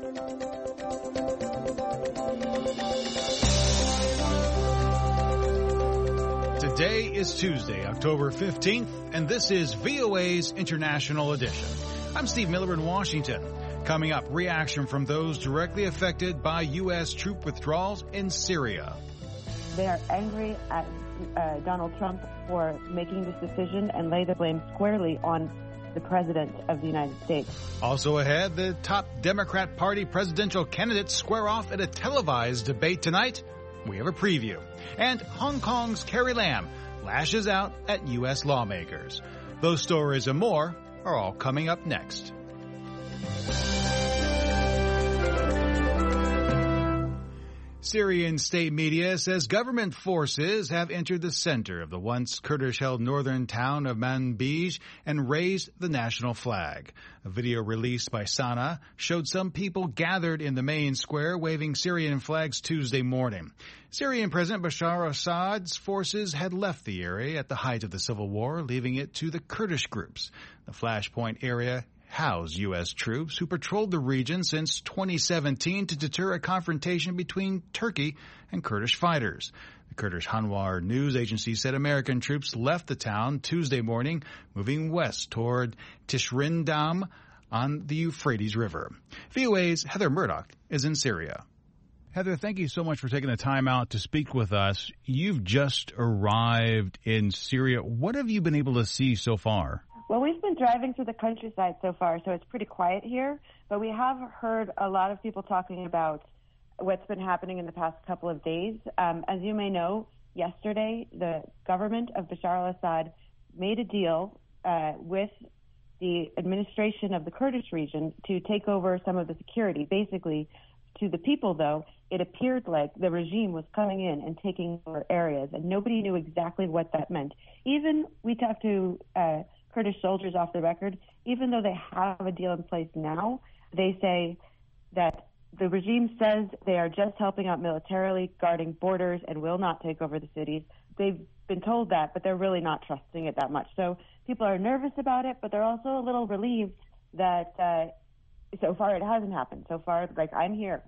Today is Tuesday, October 15th, and this is VOA's International Edition. I'm Steve Miller in Washington. Coming up, reaction from those directly affected by U.S. troop withdrawals in Syria. They are angry at Donald Trump for making this decision and lay the blame squarely on the President of the United States. Also ahead, the top Democrat Party presidential candidates square off at a televised debate tonight. We have a preview. And Hong Kong's Carrie Lam lashes out at U.S. lawmakers. Those stories and more are all coming up next. Syrian state media says government forces have entered the center of the once Kurdish-held northern town of Manbij and raised the national flag. A video released by Sana showed some people gathered in the main square waving Syrian flags Tuesday morning. Syrian President Bashar al-Assad's forces had left the area at the height of the civil war, leaving it to the Kurdish groups. The Flashpoint area housed U.S. troops who patrolled the region since 2017 to deter a confrontation between Turkey and Kurdish fighters. The Kurdish Hanwar news agency said American troops left the town Tuesday morning, moving west toward Tishrindam on the Euphrates River. VOA's Heather Murdoch is in Syria. Heather, thank you so much for taking the time out to speak with us. You've just arrived in Syria. What have you been able to see so far? Well, we've been driving through the countryside so far, so it's pretty quiet here. But we have heard a lot of people talking about what's been happening in the past couple of days. As you may know, yesterday, the government of Bashar al-Assad made a deal with the administration of the Kurdish region to take over some of the security. Basically, to the people, though, it appeared like the regime was coming in and taking over areas, and nobody knew exactly what that meant. Even we talked to Kurdish soldiers off the record, even though they have a deal in place now, they say that the regime says they are just helping out militarily, guarding borders, and will not take over the cities. They've been told that, but they're really not trusting it that much. So people are nervous about it, but they're also a little relieved that so far it hasn't happened. So far, like, I'm here.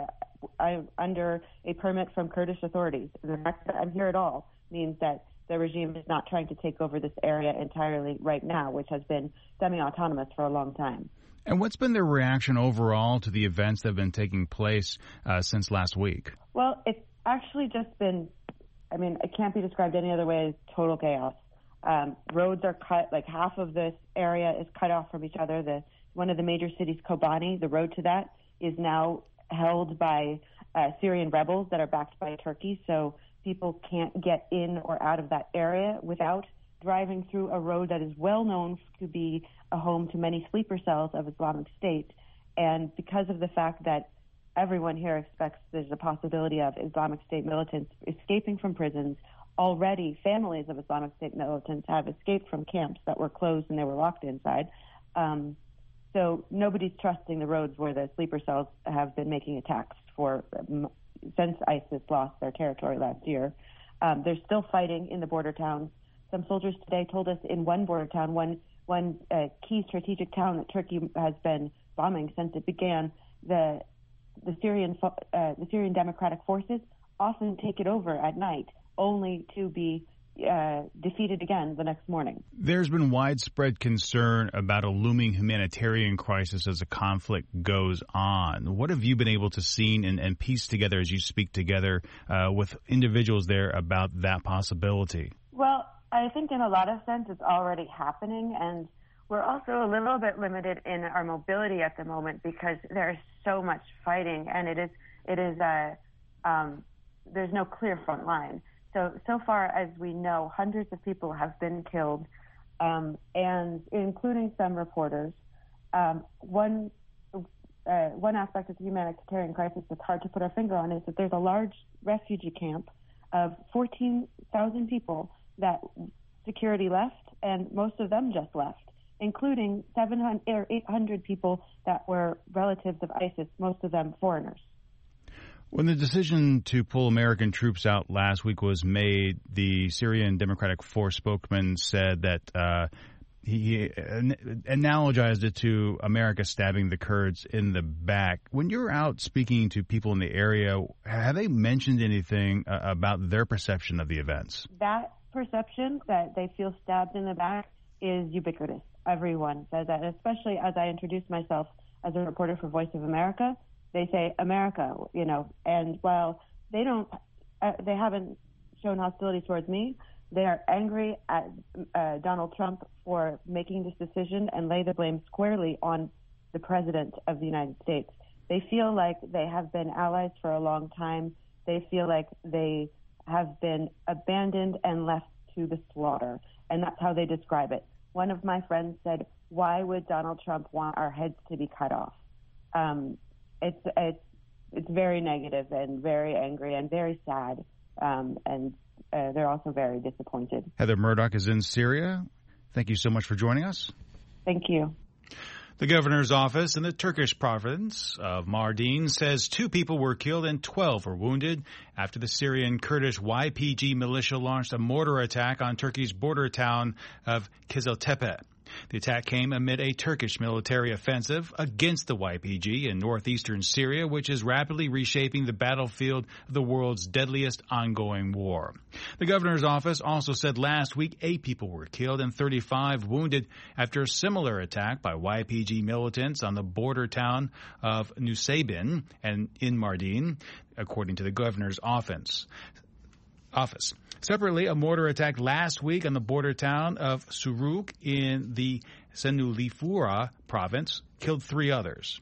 I'm under a permit from Kurdish authorities. The fact that I'm here at all means that the regime is not trying to take over this area entirely right now, which has been semi-autonomous for a long time. And what's been their reaction overall to the events that have been taking place since last week? Well, it's actually just been, it can't be described any other way as total chaos. Roads are cut, like half of this area is cut off from each other. One of the major cities, Kobani, the road to that is now held by Syrian rebels that are backed by Turkey. So people can't get in or out of that area without driving through a road that is well known to be a home to many sleeper cells of Islamic State. And because of the fact that everyone here expects there's a possibility of Islamic State militants escaping from prisons, already families of Islamic State militants have escaped from camps that were closed and they were locked inside. So nobody's trusting the roads where the sleeper cells have been making attacks since ISIS lost their territory last year. They're still fighting in the border towns. Some soldiers today told us in one border town, one key strategic town that Turkey has been bombing since it began, the Syrian Democratic Forces often take it over at night, only to be defeated again the next morning. There's been widespread concern about a looming humanitarian crisis as the conflict goes on. What have you been able to see and piece together as you speak together with individuals there about that possibility? Well, I think in a lot of sense it's already happening, and we're also a little bit limited in our mobility at the moment because there's so much fighting, and there's no clear front line. So far as we know, hundreds of people have been killed, and including some reporters. One aspect of the humanitarian crisis that's hard to put our finger on is that there's a large refugee camp of 14,000 people that security left, and most of them just left, including 700 or 800 people that were relatives of ISIS, most of them foreigners. When the decision to pull American troops out last week was made, the Syrian Democratic Force spokesman said that he analogized it to America stabbing the Kurds in the back. When you're out speaking to people in the area, have they mentioned anything about their perception of the events? That perception that they feel stabbed in the back is ubiquitous. Everyone says that, especially as I introduce myself as a reporter for Voice of America. They say America, and while they haven't shown hostility towards me, they are angry at Donald Trump for making this decision and lay the blame squarely on the President of the United States. They feel like they have been allies for a long time. They feel like they have been abandoned and left to the slaughter, and that's how they describe it. One of my friends said, "Why would Donald Trump want our heads to be cut off?" It's very negative and very angry and very sad, and they're also very disappointed. Heather Murdock is in Syria. Thank you so much for joining us. Thank you. The governor's office in the Turkish province of Mardin says 2 people were killed and 12 were wounded after the Syrian Kurdish YPG militia launched a mortar attack on Turkey's border town of Kiziltepe. The attack came amid a Turkish military offensive against the YPG in northeastern Syria, which is rapidly reshaping the battlefield of the world's deadliest ongoing war. The governor's office also said last week 8 people were killed and 35 wounded after a similar attack by YPG militants on the border town of Nusaybin and in Mardin, according to the governor's office. Separately, a mortar attack last week on the border town of Suruk in the Senulifura province killed 3 others.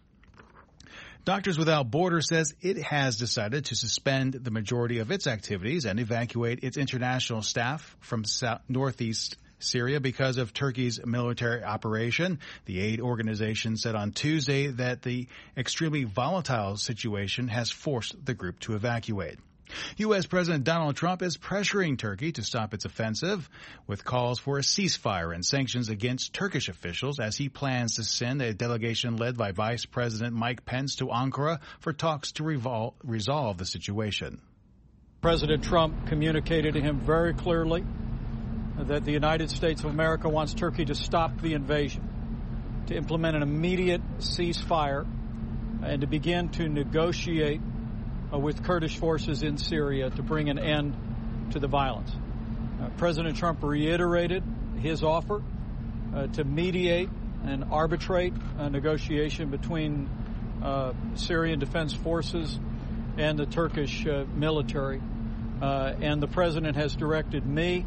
Doctors Without Borders says it has decided to suspend the majority of its activities and evacuate its international staff from northeast Syria because of Turkey's military operation. The aid organization said on Tuesday that the extremely volatile situation has forced the group to evacuate. U.S. President Donald Trump is pressuring Turkey to stop its offensive with calls for a ceasefire and sanctions against Turkish officials as he plans to send a delegation led by Vice President Mike Pence to Ankara for talks to resolve the situation. President Trump communicated to him very clearly that the United States of America wants Turkey to stop the invasion, to implement an immediate ceasefire, and to begin to negotiate with Kurdish forces in Syria to bring an end to the violence. President Trump reiterated his offer to mediate and arbitrate a negotiation between Syrian Defense Forces and the Turkish military. And the president has directed me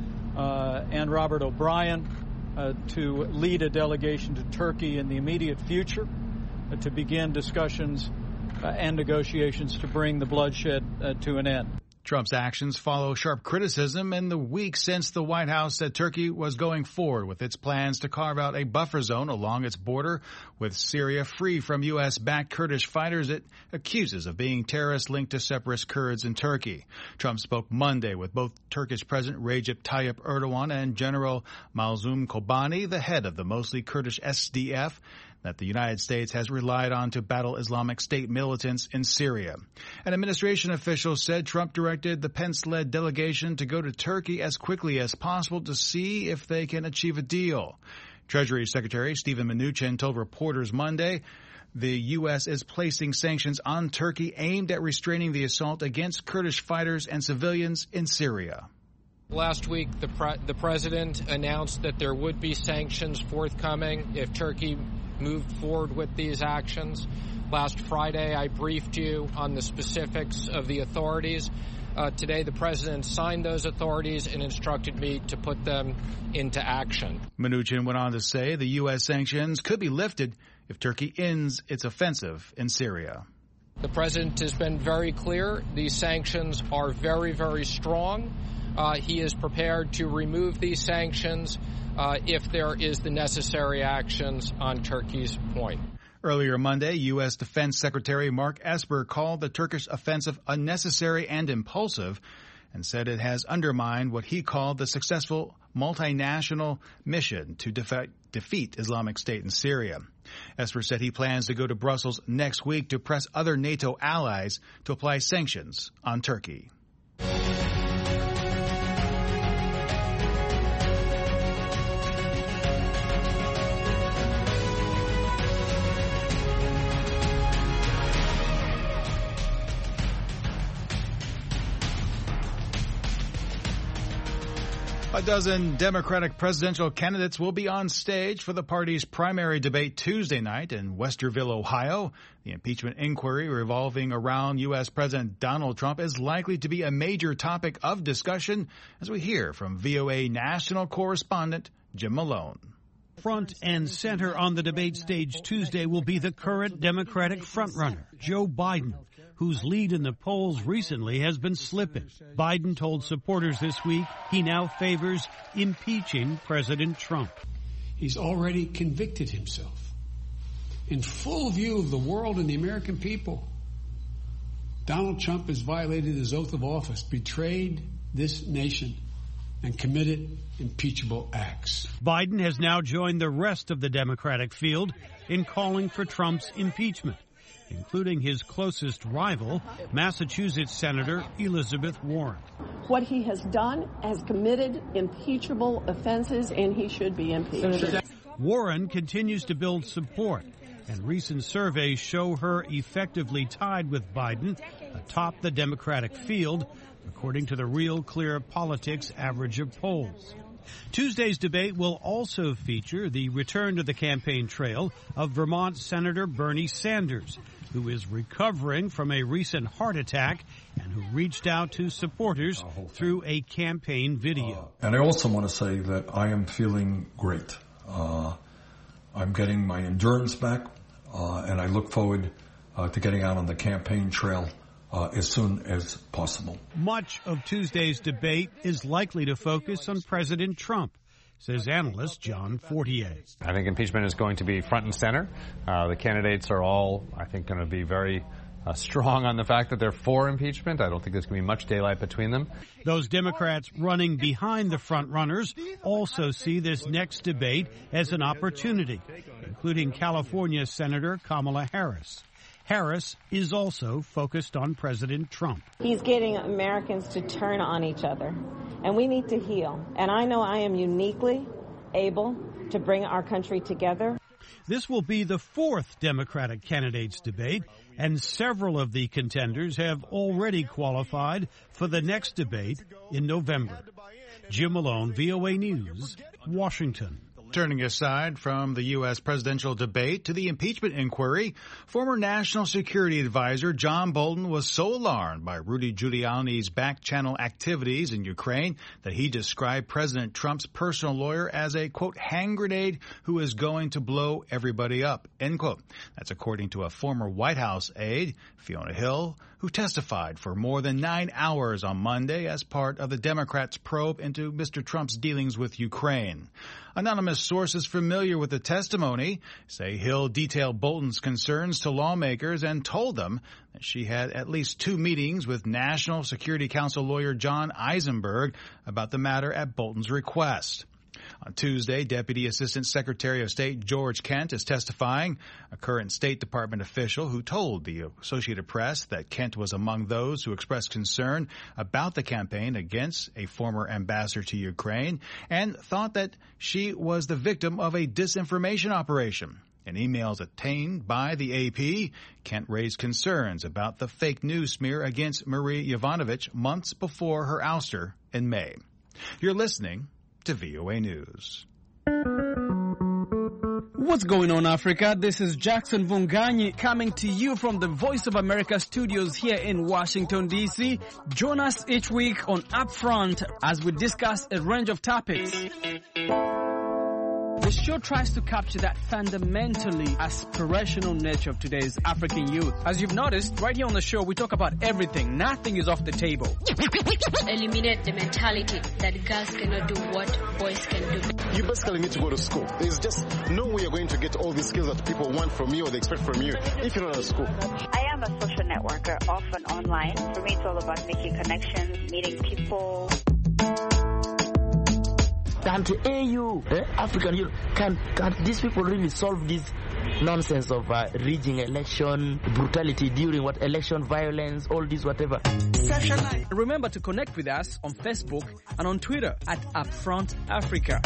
and Robert O'Brien to lead a delegation to Turkey in the immediate future to begin discussions and negotiations to bring the bloodshed to an end. Trump's actions follow sharp criticism in the week since the White House said Turkey was going forward with its plans to carve out a buffer zone along its border with Syria free from U.S.-backed Kurdish fighters it accuses of being terrorists linked to separatist Kurds in Turkey. Trump spoke Monday with both Turkish President Recep Tayyip Erdogan and General Mazlum Kobani, the head of the mostly Kurdish SDF, that the United States has relied on to battle Islamic State militants in Syria. An administration official said Trump directed the Pence-led delegation to go to Turkey as quickly as possible to see if they can achieve a deal. Treasury Secretary Steven Mnuchin told reporters Monday the U.S. is placing sanctions on Turkey aimed at restraining the assault against Kurdish fighters and civilians in Syria. Last week, the president announced that there would be sanctions forthcoming if Turkey moved forward with these actions. Last Friday, I briefed you on the specifics of the authorities. Today, the president signed those authorities and instructed me to put them into action. Mnuchin went on to say the U.S. sanctions could be lifted if Turkey ends its offensive in Syria. The president has been very clear. These sanctions are very, very strong. He is prepared to remove these sanctions if there is the necessary actions on Turkey's point. Earlier Monday, U.S. Defense Secretary Mark Esper called the Turkish offensive unnecessary and impulsive and said it has undermined what he called the successful multinational mission to defeat Islamic State in Syria. Esper said he plans to go to Brussels next week to press other NATO allies to apply sanctions on Turkey. A dozen Democratic presidential candidates will be on stage for the party's primary debate Tuesday night in Westerville, Ohio. The impeachment inquiry revolving around U.S. President Donald Trump is likely to be a major topic of discussion, as we hear from VOA national correspondent Jim Malone. Front and center on the debate stage Tuesday will be the current Democratic frontrunner, Joe Biden, whose lead in the polls recently has been slipping. Biden told supporters this week he now favors impeaching President Trump. He's already convicted himself. In full view of the world and the American people, Donald Trump has violated his oath of office, betrayed this nation, and committed impeachable acts. Biden has now joined the rest of the Democratic field in calling for Trump's impeachment, including his closest rival, Massachusetts Senator Elizabeth Warren. What he has done has committed impeachable offenses, and he should be impeached. Warren continues to build support, and recent surveys show her effectively tied with Biden atop the Democratic field, according to the Real Clear Politics average of polls. Tuesday's debate will also feature the return to the campaign trail of Vermont Senator Bernie Sanders, who is recovering from a recent heart attack and who reached out to supporters through a campaign video. And I also want to say that I am feeling great. I'm getting my endurance back, and I look forward to getting out on the campaign trail as soon as possible. Much of Tuesday's debate is likely to focus on President Trump, says analyst John Fortier. I think impeachment is going to be front and center. The candidates are all, I think, going to be very strong on the fact that they're for impeachment. I don't think there's going to be much daylight between them. Those Democrats running behind the front runners also see this next debate as an opportunity, including California Senator Kamala Harris. Harris is also focused on President Trump. He's getting Americans to turn on each other, and we need to heal. And I know I am uniquely able to bring our country together. This will be the fourth Democratic candidates debate, and several of the contenders have already qualified for the next debate in November. Jim Malone, VOA News, Washington. Turning aside from the U.S. presidential debate to the impeachment inquiry, former National Security Advisor John Bolton was so alarmed by Rudy Giuliani's back-channel activities in Ukraine that he described President Trump's personal lawyer as a, quote, hand grenade who is going to blow everybody up, end quote. That's according to a former White House aide, Fiona Hill, who testified for more than 9 hours on Monday as part of the Democrats' probe into Mr. Trump's dealings with Ukraine. Anonymous sources familiar with the testimony say Hill detailed Bolton's concerns to lawmakers and told them that she had at least 2 meetings with National Security Council lawyer John Eisenberg about the matter at Bolton's request. On Tuesday, Deputy Assistant Secretary of State George Kent is testifying, a current State Department official who told the Associated Press that Kent was among those who expressed concern about the campaign against a former ambassador to Ukraine and thought that she was the victim of a disinformation operation. In emails obtained by the AP, Kent raised concerns about the fake news smear against Marie Yovanovitch months before her ouster in May. You're listening to VOA News. What's going on, Africa? This is Jackson Vunganyi coming to you from the Voice of America studios here in Washington, D.C. Join us each week on Upfront as we discuss a range of topics. The show tries to capture that fundamentally aspirational nature of today's African youth. As you've noticed, right here on the show, we talk about everything. Nothing is off the table. Eliminate the mentality that girls cannot do what boys can do. You basically need to go to school. There's just no way you're going to get all these skills that people want from you or they expect from you if you're not at school. I am a social networker, often online. For me, it's all about making connections, meeting people. Can't AU, African Union, can these people really solve this nonsense of rigging election, brutality during election violence, all this whatever? Remember to connect with us on Facebook and on Twitter at Upfront Africa.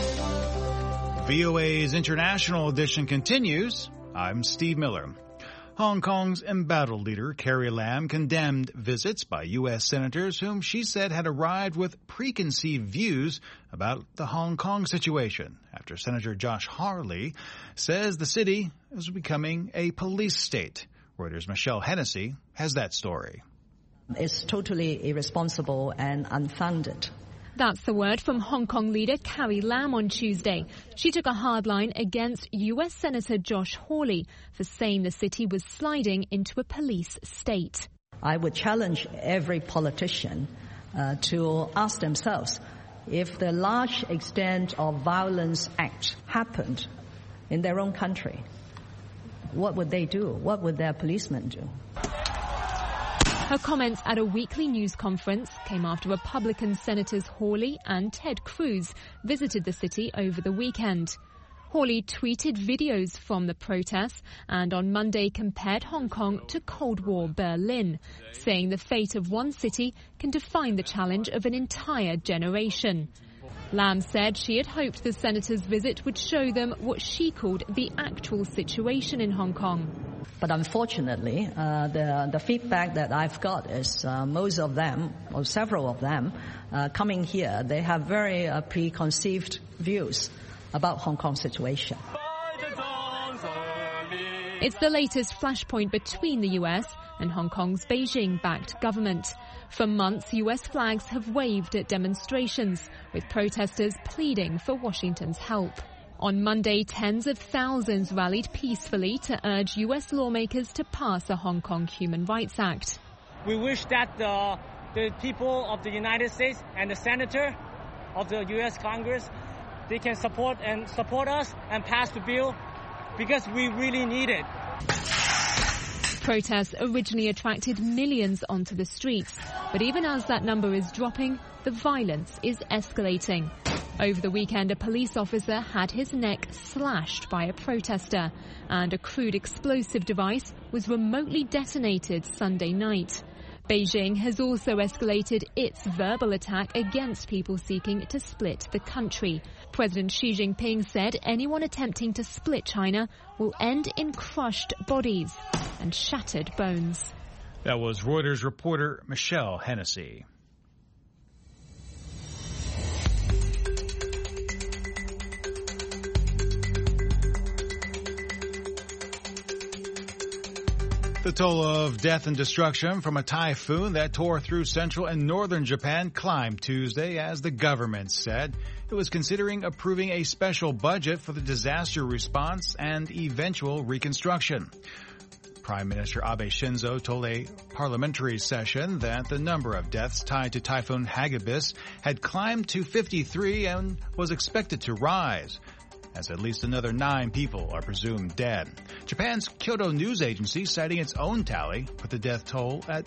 VOA's International Edition continues. I'm Steve Miller. Hong Kong's embattled leader, Carrie Lam, condemned visits by U.S. senators whom she said had arrived with preconceived views about the Hong Kong situation, after Senator Josh Hawley says the city is becoming a police state. Reuters' Michelle Hennessy has that story. It's totally irresponsible and unfounded. That's the word from Hong Kong leader Carrie Lam on Tuesday. She took a hard line against U.S. Senator Josh Hawley for saying the city was sliding into a police state. I would challenge every politician to ask themselves, if the large extent of violence act happened in their own country, what would they do? What would their policemen do? Her comments at a weekly news conference came after Republican Senators Hawley and Ted Cruz visited the city over the weekend. Hawley tweeted videos from the protests and on Monday compared Hong Kong to Cold War Berlin, saying the fate of one city can define the challenge of an entire generation. Lam said she had hoped the senators' visit would show them what she called the actual situation in Hong Kong. But unfortunately, the feedback that I've got is most of them, or several of them, coming here, they have very preconceived views about Hong Kong's situation. It's the latest flashpoint between the U.S. and Hong Kong's Beijing-backed government. For months, U.S. flags have waved at demonstrations, with protesters pleading for Washington's help. On Monday, tens of thousands rallied peacefully to urge U.S. lawmakers to pass a Hong Kong Human Rights Act. We wish that the people of the United States and the senator of the U.S. Congress, they can support us and pass the bill because we really need it. Protests originally attracted millions onto the streets, but even as that number is dropping, the violence is escalating. Over the weekend, a police officer had his neck slashed by a protester, and a crude explosive device was remotely detonated Sunday night. Beijing has also escalated its verbal attack against people seeking to split the country. President Xi Jinping said anyone attempting to split China will end in crushed bodies and shattered bones. That was Reuters reporter Michelle Hennessy. The toll of death and destruction from a typhoon that tore through central and northern Japan climbed Tuesday as the government said it was considering approving a special budget for the disaster response and eventual reconstruction. Prime Minister Abe Shinzo told a parliamentary session that the number of deaths tied to Typhoon Hagibis had climbed to 53 and was expected to rise, as at least another 9 people are presumed dead. Japan's Kyodo News Agency, citing its own tally, put the death toll at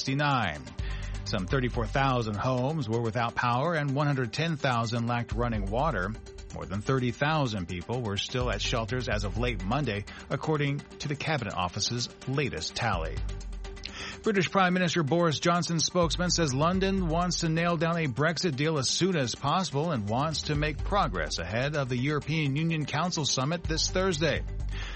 69. Some 34,000 homes were without power and 110,000 lacked running water. More than 30,000 people were still at shelters as of late Monday, according to the Cabinet Office's latest tally. British Prime Minister Boris Johnson's spokesman says London wants to nail down a Brexit deal as soon as possible and wants to make progress ahead of the European Union Council summit this Thursday.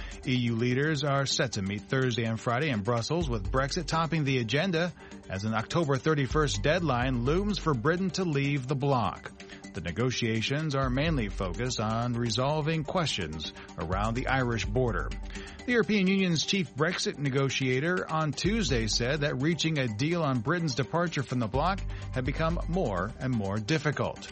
EU leaders are set to meet Thursday and Friday in Brussels, with Brexit topping the agenda as an October 31st deadline looms for Britain to leave the bloc. The negotiations are mainly focused on resolving questions around the Irish border. The European Union's chief Brexit negotiator on Tuesday said that reaching a deal on Britain's departure from the bloc had become more and more difficult.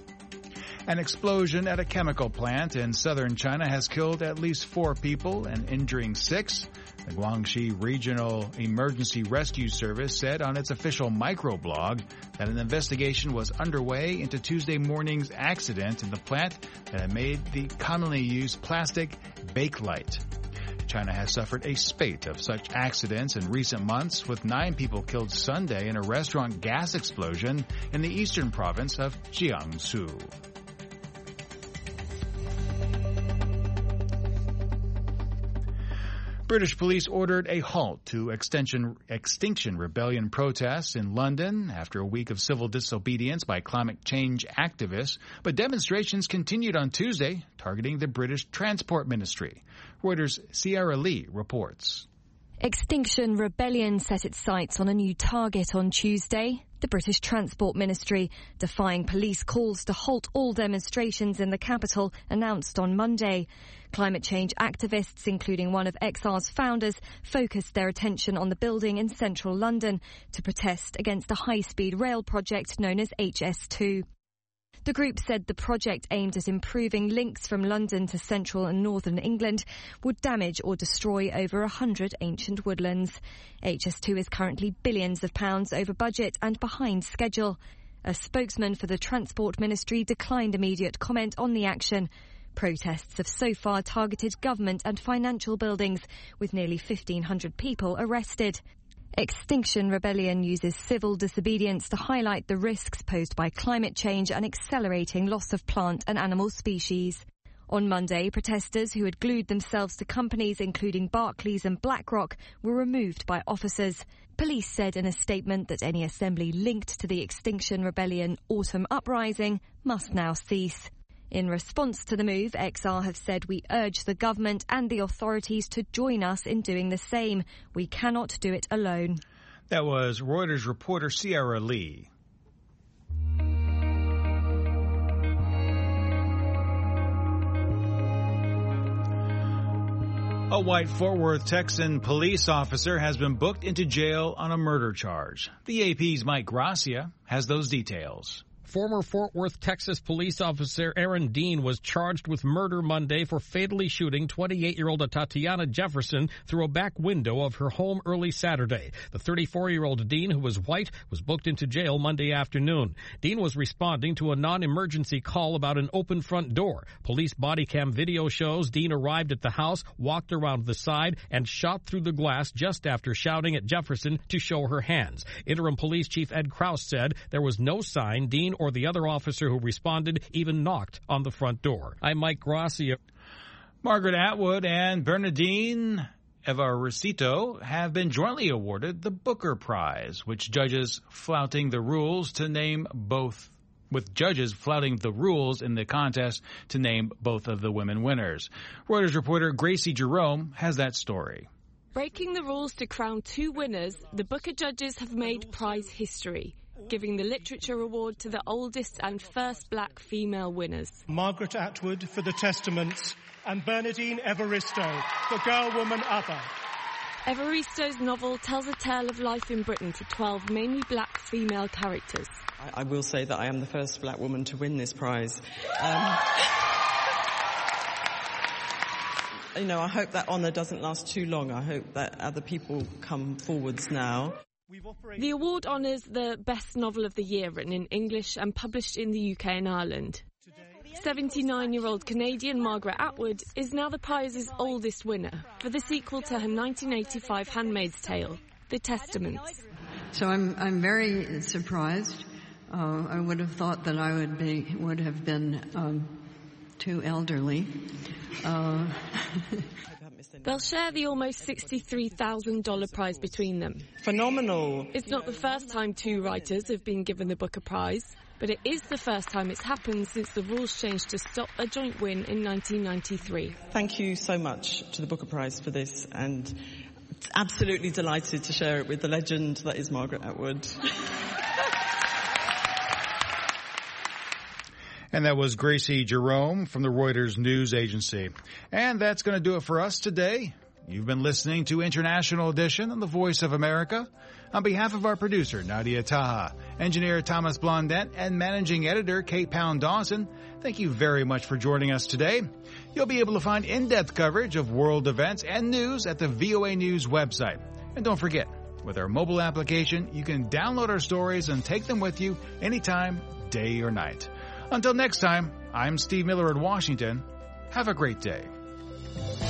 An explosion at a chemical plant in southern China has killed at least 4 people and injuring 6. The Guangxi Regional Emergency Rescue Service said on its official microblog that an investigation was underway into Tuesday morning's accident in the plant that had made the commonly used plastic Bakelite. China has suffered a spate of such accidents in recent months, with 9 people killed Sunday in a restaurant gas explosion in the eastern province of Jiangsu. British police ordered a halt to Extinction Rebellion protests in London after a week of civil disobedience by climate change activists, but demonstrations continued on Tuesday, targeting the British Transport Ministry. Reuters' Sierra Lee reports. Extinction Rebellion set its sights on a new target on Tuesday. The British Transport Ministry, defying police calls to halt all demonstrations in the capital, announced on Monday. Climate change activists, including one of XR's founders, focused their attention on the building in central London to protest against a high-speed rail project known as HS2. The group said the project aimed at improving links from London to central and northern England would damage or destroy over 100 ancient woodlands. HS2 is currently billions of pounds over budget and behind schedule. A spokesman for the Transport Ministry declined immediate comment on the action. Protests have so far targeted government and financial buildings, with nearly 1,500 people arrested. Extinction Rebellion uses civil disobedience to highlight the risks posed by climate change and accelerating loss of plant and animal species. On Monday, protesters who had glued themselves to companies including Barclays and BlackRock were removed by officers. Police said in a statement that any assembly linked to the Extinction Rebellion autumn uprising must now cease. In response to the move, XR have said, "We urge the government and the authorities to join us in doing the same. We cannot do it alone." That was Reuters reporter Sierra Lee. A white Fort Worth Texan police officer has been booked into jail on a murder charge. The AP's Mike Gracia has those details. Former Fort Worth, Texas police officer Aaron Dean was charged with murder Monday for fatally shooting 28-year-old Tatiana Jefferson through a back window of her home early Saturday. The 34-year-old Dean, who was white, was booked into jail Monday afternoon. Dean was responding to a non-emergency call about an open front door. Police body cam video shows Dean arrived at the house, walked around the side, and shot through the glass just after shouting at Jefferson to show her hands. Interim Police Chief Ed Kraus said there was no sign Dean or the other officer who responded even knocked on the front door. I'm Mike Gracia. Margaret Atwood and Bernardine Evaristo have been jointly awarded the Booker Prize, with judges flouting the rules in the contest to name both of the women winners. Reuters reporter Gracie Jerome has that story. Breaking the rules to crown two winners, the Booker judges have made prize history, giving the Literature Award to the oldest and first black female winners. Margaret Atwood for The Testaments and Bernardine Evaristo for Girl, Woman, Other. Evaristo's novel tells a tale of life in Britain to 12 mainly black female characters. I will say that I am the first black woman to win this prize. I hope that honour doesn't last too long. I hope that other people come forwards now. The award honours the best novel of the year written in English and published in the UK and Ireland. 79-year-old Canadian Margaret Atwood is now the prize's oldest winner for the sequel to her 1985 Handmaid's Tale, The Testaments. So I'm very surprised. I would have thought that I would have been too elderly. They'll share the almost $63,000 prize between them. Phenomenal. It's not the first time two writers have been given the Booker Prize, but it is the first time it's happened since the rules changed to stop a joint win in 1993. Thank you so much to the Booker Prize for this, and absolutely delighted to share it with the legend that is Margaret Atwood. And that was Gracie Jerome from the Reuters news agency. And that's going to do it for us today. You've been listening to International Edition on the Voice of America. On behalf of our producer, Nadia Taha, engineer Thomas Blondet, and managing editor Kate Pound-Dawson, thank you very much for joining us today. You'll be able to find in-depth coverage of world events and news at the VOA News website. And don't forget, with our mobile application, you can download our stories and take them with you anytime, day or night. Until next time, I'm Steve Miller in Washington. Have a great day.